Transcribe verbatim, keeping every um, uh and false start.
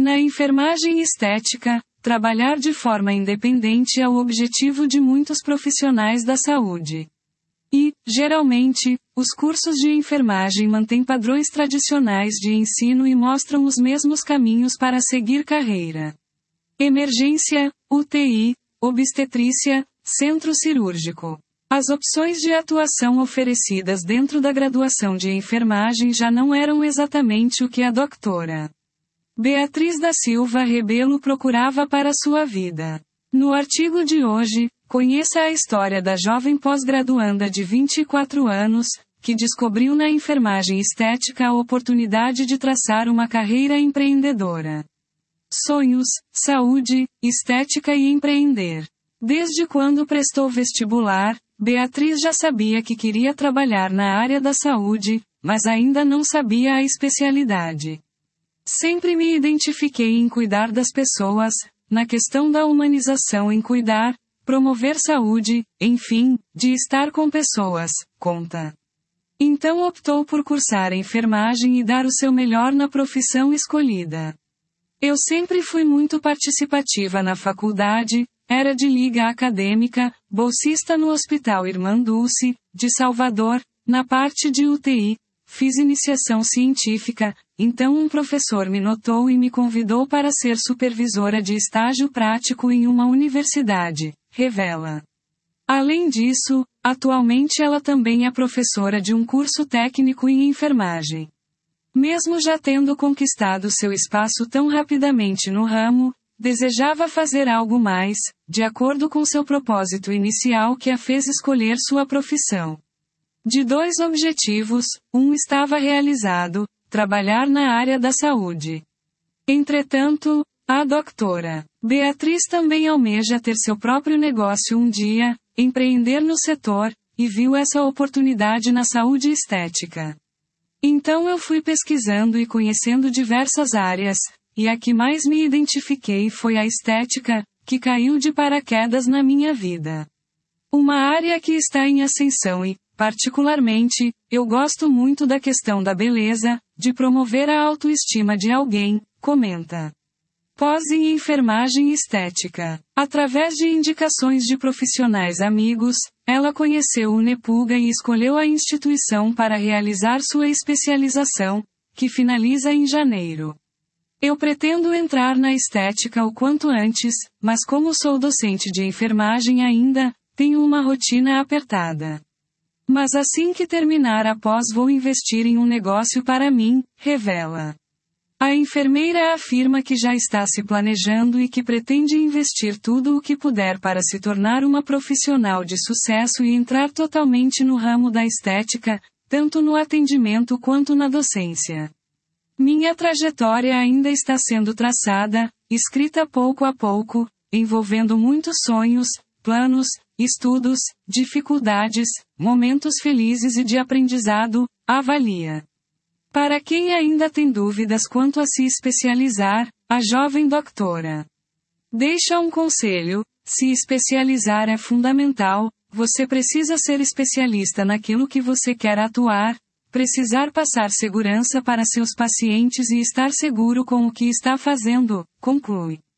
Na enfermagem estética, trabalhar de forma independente é o objetivo de muitos profissionais da saúde. E, geralmente, os cursos de enfermagem mantêm padrões tradicionais de ensino e mostram os mesmos caminhos para seguir carreira. Emergência, U T I, obstetrícia, centro cirúrgico. As opções de atuação oferecidas dentro da graduação de enfermagem já não eram exatamente o que a doutora Beatriz da Silva Rebelo procurava para sua vida. No artigo de hoje, conheça a história da jovem pós-graduanda de vinte e quatro anos, que descobriu na enfermagem estética a oportunidade de traçar uma carreira empreendedora. Sonhos, saúde, estética e empreender. Desde quando prestou vestibular, Beatriz já sabia que queria trabalhar na área da saúde, mas ainda não sabia a especialidade. Sempre me identifiquei em cuidar das pessoas, na questão da humanização em cuidar, promover saúde, enfim, de estar com pessoas, conta. Então optou por cursar enfermagem e dar o seu melhor na profissão escolhida. Eu sempre fui muito participativa na faculdade, era de liga acadêmica, bolsista no Hospital Irmã Dulce, de Salvador, na parte de U T I, fiz iniciação científica, então um professor me notou e me convidou para ser supervisora de estágio prático em uma universidade, revela. Além disso, atualmente ela também é professora de um curso técnico em enfermagem. Mesmo já tendo conquistado seu espaço tão rapidamente no ramo, desejava fazer algo mais, de acordo com seu propósito inicial que a fez escolher sua profissão. De dois objetivos, um estava realizado, trabalhar na área da saúde. Entretanto, a doutora Beatriz também almeja ter seu próprio negócio um dia, empreender no setor, e viu essa oportunidade na saúde estética. Então eu fui pesquisando e conhecendo diversas áreas, e a que mais me identifiquei foi a estética, que caiu de paraquedas na minha vida. Uma área que está em ascensão e, particularmente, eu gosto muito da questão da beleza, de promover a autoestima de alguém, comenta. Pós em enfermagem estética. Através de indicações de profissionais amigos, ela conheceu o Nepulga e escolheu a instituição para realizar sua especialização, que finaliza em janeiro. Eu pretendo entrar na estética o quanto antes, mas como sou docente de enfermagem ainda, tenho uma rotina apertada. Mas assim que terminar a pós vou investir em um negócio para mim, revela. A enfermeira afirma que já está se planejando e que pretende investir tudo o que puder para se tornar uma profissional de sucesso e entrar totalmente no ramo da estética, tanto no atendimento quanto na docência. Minha trajetória ainda está sendo traçada, escrita pouco a pouco, envolvendo muitos sonhos, planos, estudos, dificuldades, momentos felizes e de aprendizado, avalia. Para quem ainda tem dúvidas quanto a se especializar, a jovem doutora deixa um conselho: se especializar é fundamental, você precisa ser especialista naquilo que você quer atuar, precisar passar segurança para seus pacientes e estar seguro com o que está fazendo, conclui.